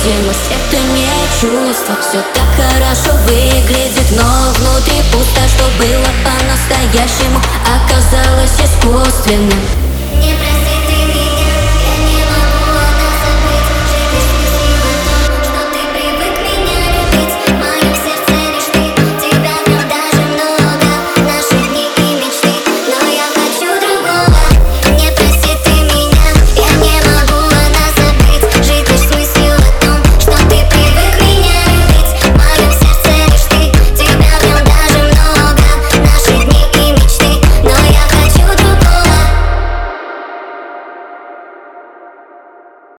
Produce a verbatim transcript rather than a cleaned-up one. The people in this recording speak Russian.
видимость — это не чувство. Все так хорошо выглядит, но внутри пусто. Что было по-настоящему, оказалось искусственным.